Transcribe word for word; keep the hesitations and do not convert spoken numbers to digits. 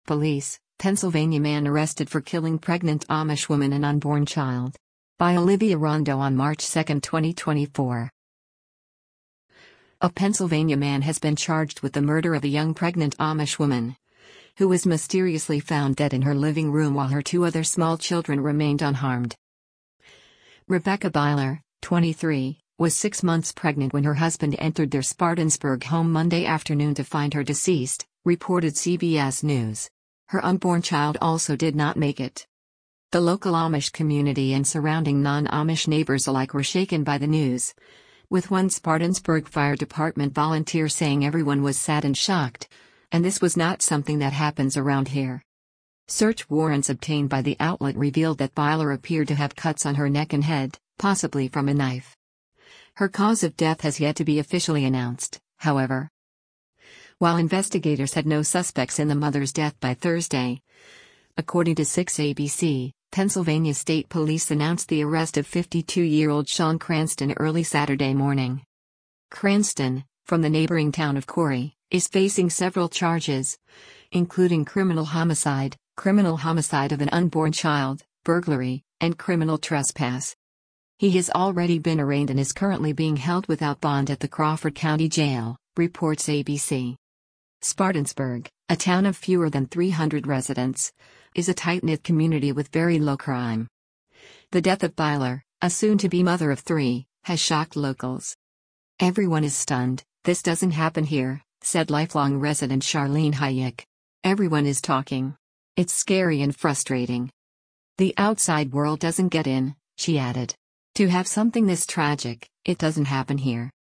Police, Pennsylvania man arrested for killing pregnant Amish woman and unborn child. By Olivia Rondo on March second, twenty twenty-four. A Pennsylvania man has been charged with the murder of a young pregnant Amish woman, who was mysteriously found dead in her living room while her two other small children remained unharmed. Rebecca Byler, twenty-three, was six months pregnant when her husband entered their Spartansburg home Monday afternoon to find her deceased, reported C B S News. Her unborn child also did not make it. The local Amish community and surrounding non-Amish neighbors alike were shaken by the news, with one Spartansburg Fire Department volunteer saying everyone was sad and shocked, and this was not something that happens around here. Search warrants obtained by the outlet revealed that Byler appeared to have cuts on her neck and head, possibly from a knife. Her cause of death has yet to be officially announced, however. While investigators had no suspects in the mother's death by Thursday, according to six A B C, Pennsylvania State Police announced the arrest of fifty-two-year-old Sean Cranston early Saturday morning. Cranston, from the neighboring town of Corey, is facing several charges, including criminal homicide, criminal homicide of an unborn child, burglary, and criminal trespass. He has already been arraigned and is currently being held without bond at the Crawford County Jail, reports A B C. Spartansburg, a town of fewer than three hundred residents, is a tight-knit community with very low crime. The death of Byler, a soon-to-be mother of three, has shocked locals. Everyone is stunned. "This doesn't happen here," said lifelong resident Charlene Hayek. "Everyone is talking. It's scary and frustrating. The outside world doesn't get in," she added. "To have something this tragic, it doesn't happen here."